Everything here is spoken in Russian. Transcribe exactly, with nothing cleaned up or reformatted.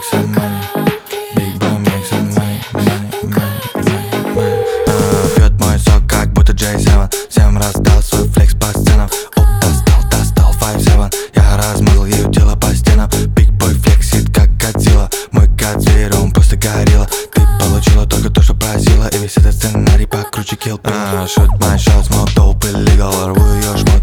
make some money. Big boy make some money, money, money, money, money. А, пьет мой сок, как будто Джей Севен. Всем раздал свой флекс по сценам. Оп, достал, достал, файв севен. Я размазал ее тело по стенам. Big boy флексит, как Годзилла. Мой гад зверь, он просто горилла. Ты получила только то, что просила. И весь этот сценарий покруче kill. А, shoot my shots, мол, dope illegal. Рву ее жмот.